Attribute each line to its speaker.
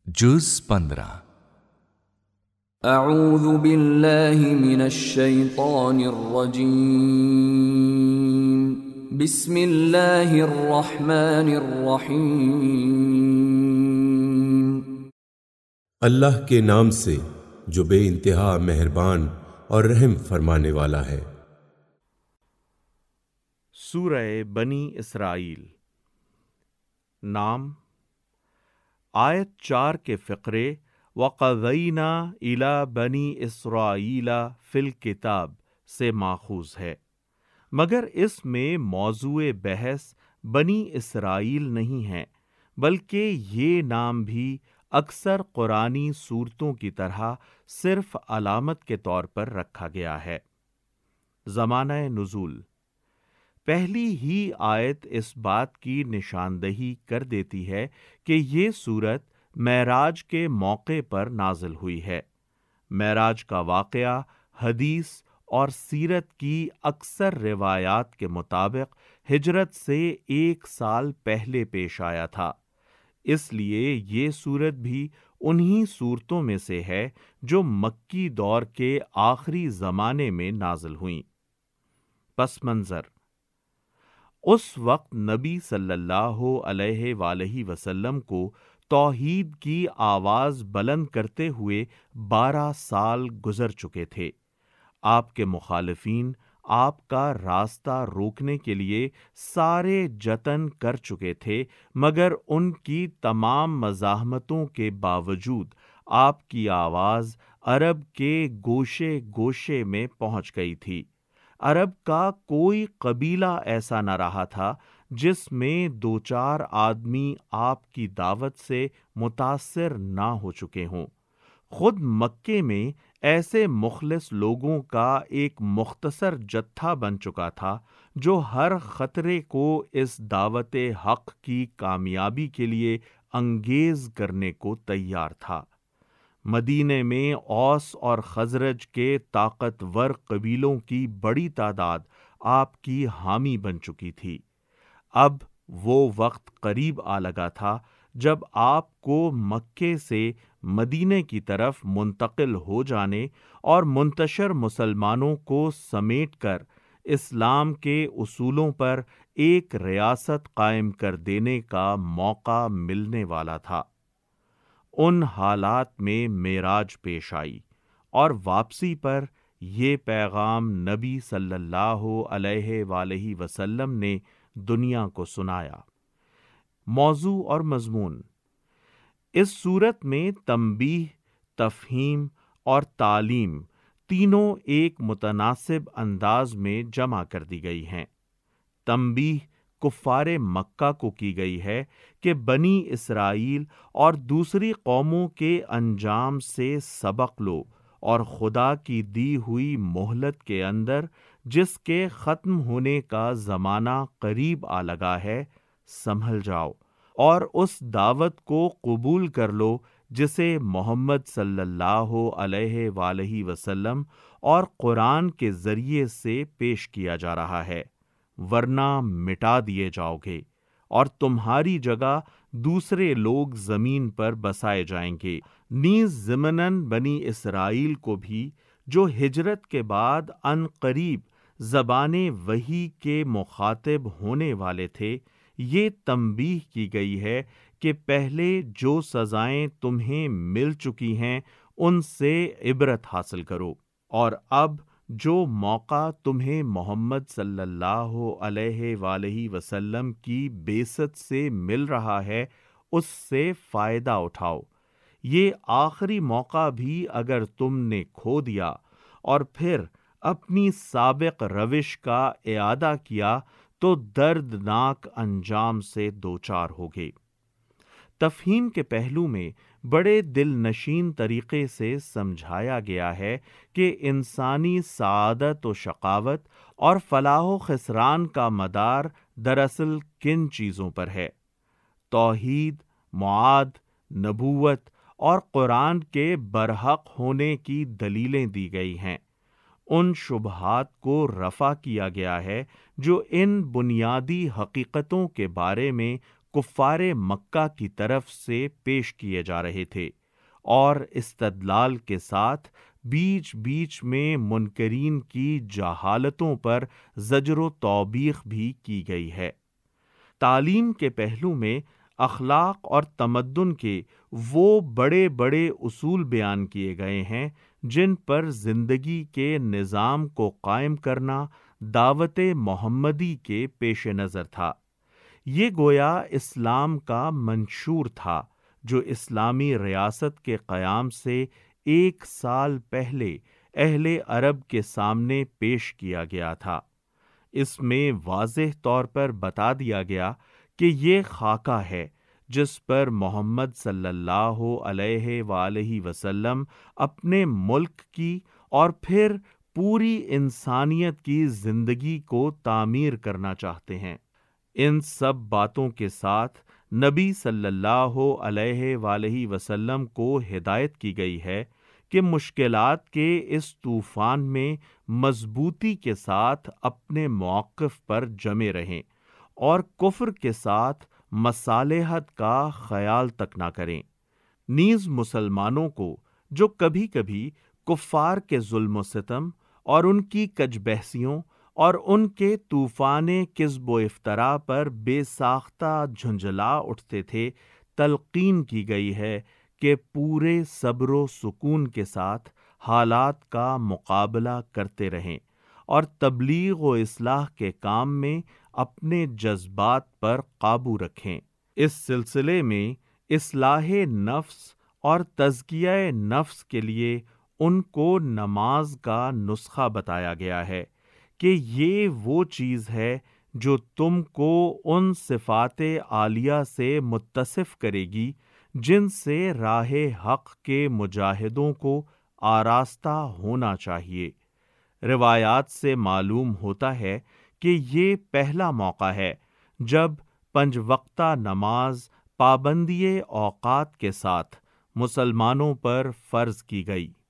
Speaker 1: جز 15۔
Speaker 2: اعوذ باللہ من الشیطان الرجیم، بسم اللہ الرحمن الرحیم۔
Speaker 3: اللہ کے نام سے جو بے انتہا مہربان اور رحم فرمانے والا ہے۔
Speaker 4: سورہ بنی اسرائیل۔ نام، آیت 4 کے فقرے وَقَضَيْنَا إِلَى بَنِي إِسْرَائِيلَ فِي الْكِتَابِ سے ماخوذ ہے، مگر اس میں موضوع بحث بنی اسرائیل نہیں ہے، بلکہ یہ نام بھی اکثر قرآنی صورتوں کی طرح صرف علامت کے طور پر رکھا گیا ہے۔ زمانہ نزول۔ پہلی ہی آیت اس بات کی نشاندہی کر دیتی ہے کہ یہ سورت معراج کے موقع پر نازل ہوئی ہے۔ معراج کا واقعہ حدیث اور سیرت کی اکثر روایات کے مطابق ہجرت سے 1 سال پہلے پیش آیا تھا، اس لیے یہ سورت بھی انہی صورتوں میں سے ہے جو مکی دور کے آخری زمانے میں نازل ہوئیں۔ پس منظر: اس وقت نبی صلی اللہ علیہ وآلہ وسلم کو توحید کی آواز بلند کرتے ہوئے 12 سال گزر چکے تھے۔ آپ کے مخالفین آپ کا راستہ روکنے کے لیے سارے جتن کر چکے تھے، مگر ان کی تمام مزاحمتوں کے باوجود آپ کی آواز عرب کے گوشے گوشے میں پہنچ گئی تھی۔ عرب کا کوئی قبیلہ ایسا نہ رہا تھا جس میں 2-4 آدمی آپ کی دعوت سے متاثر نہ ہو چکے ہوں۔ خود مکے میں ایسے مخلص لوگوں کا ایک مختصر جتھا بن چکا تھا جو ہر خطرے کو اس دعوت حق کی کامیابی کے لیے انگیز کرنے کو تیار تھا۔ مدینے میں اوس اور خزرج کے طاقتور قبیلوں کی بڑی تعداد آپ کی حامی بن چکی تھی۔ اب وہ وقت قریب آ لگا تھا جب آپ کو مکے سے مدینے کی طرف منتقل ہو جانے اور منتشر مسلمانوں کو سمیٹ کر اسلام کے اصولوں پر ایک ریاست قائم کر دینے کا موقع ملنے والا تھا۔ ان حالات میں معراج پیش آئی اور واپسی پر یہ پیغام نبی صلی اللہ علیہ وآلہ وسلم نے دنیا کو سنایا۔ موضوع اور مضمون: اس صورت میں تنبیہ، تفہیم اور تعلیم تینوں ایک متناسب انداز میں جمع کر دی گئی ہیں۔ تنبیہ کفار مکہ کو کی گئی ہے کہ بنی اسرائیل اور دوسری قوموں کے انجام سے سبق لو اور خدا کی دی ہوئی مہلت کے اندر جس کے ختم ہونے کا زمانہ قریب آ لگا ہے سنبھل جاؤ اور اس دعوت کو قبول کر لو جسے محمد صلی اللہ علیہ وآلہ وسلم اور قرآن کے ذریعے سے پیش کیا جا رہا ہے، ورنہ مٹا دیے جاؤ گے اور تمہاری جگہ دوسرے لوگ زمین پر بسائے جائیں گے۔ نیز ضمناً بنی اسرائیل کو بھی جو ہجرت کے بعد عن قریب زبان وحی کے مخاطب ہونے والے تھے، یہ تنبیہ کی گئی ہے کہ پہلے جو سزائیں تمہیں مل چکی ہیں ان سے عبرت حاصل کرو، اور اب جو موقع تمہیں محمد صلی اللہ علیہ وآلہ وسلم کی بعثت سے مل رہا ہے اس سے فائدہ اٹھاؤ۔ یہ آخری موقع بھی اگر تم نے کھو دیا اور پھر اپنی سابق روش کا اعادہ کیا تو دردناک انجام سے دوچار ہوگے۔ تفہیم کے پہلو میں بڑے دل نشین طریقے سے سمجھایا گیا ہے کہ انسانی سعادت و شقاوت اور فلاح و خسران کا مدار دراصل کن چیزوں پر ہے۔ توحید، معاد، نبوت اور قرآن کے برحق ہونے کی دلیلیں دی گئی ہیں۔ ان شبہات کو رفع کیا گیا ہے جو ان بنیادی حقیقتوں کے بارے میں کفار مکہ کی طرف سے پیش کیے جا رہے تھے، اور استدلال کے ساتھ بیچ بیچ میں منکرین کی جہالتوں پر زجر و توبیخ بھی کی گئی ہے۔ تعلیم کے پہلو میں اخلاق اور تمدن کے وہ بڑے بڑے اصول بیان کیے گئے ہیں جن پر زندگی کے نظام کو قائم کرنا دعوت محمدی کے پیش نظر تھا۔ یہ گویا اسلام کا منشور تھا جو اسلامی ریاست کے قیام سے 1 سال پہلے اہل عرب کے سامنے پیش کیا گیا تھا۔ اس میں واضح طور پر بتا دیا گیا کہ یہ خاکہ ہے جس پر محمد صلی اللہ علیہ وآلہ وسلم اپنے ملک کی اور پھر پوری انسانیت کی زندگی کو تعمیر کرنا چاہتے ہیں۔ ان سب باتوں کے ساتھ نبی صلی اللہ علیہ وآلہ وسلم کو ہدایت کی گئی ہے کہ مشکلات کے اس طوفان میں مضبوطی کے ساتھ اپنے موقف پر جمے رہیں اور کفر کے ساتھ مصالحت کا خیال تک نہ کریں۔ نیز مسلمانوں کو جو کبھی کبھی کفار کے ظلم و ستم اور ان کی کج بحثیوں اور ان کے طوفان کذب و افطرا پر بے ساختہ جھنجھلا اٹھتے تھے، تلقین کی گئی ہے کہ پورے صبر و سکون کے ساتھ حالات کا مقابلہ کرتے رہیں اور تبلیغ و اصلاح کے کام میں اپنے جذبات پر قابو رکھیں۔ اس سلسلے میں اصلاح نفس اور تزکیہ نفس کے لیے ان کو نماز کا نسخہ بتایا گیا ہے کہ یہ وہ چیز ہے جو تم کو ان صفات عالیہ سے متصف کرے گی جن سے راہ حق کے مجاہدوں کو آراستہ ہونا چاہیے۔ روایات سے معلوم ہوتا ہے کہ یہ پہلا موقع ہے جب 5 وقتہ نماز پابندی اوقات کے ساتھ مسلمانوں پر فرض کی گئی۔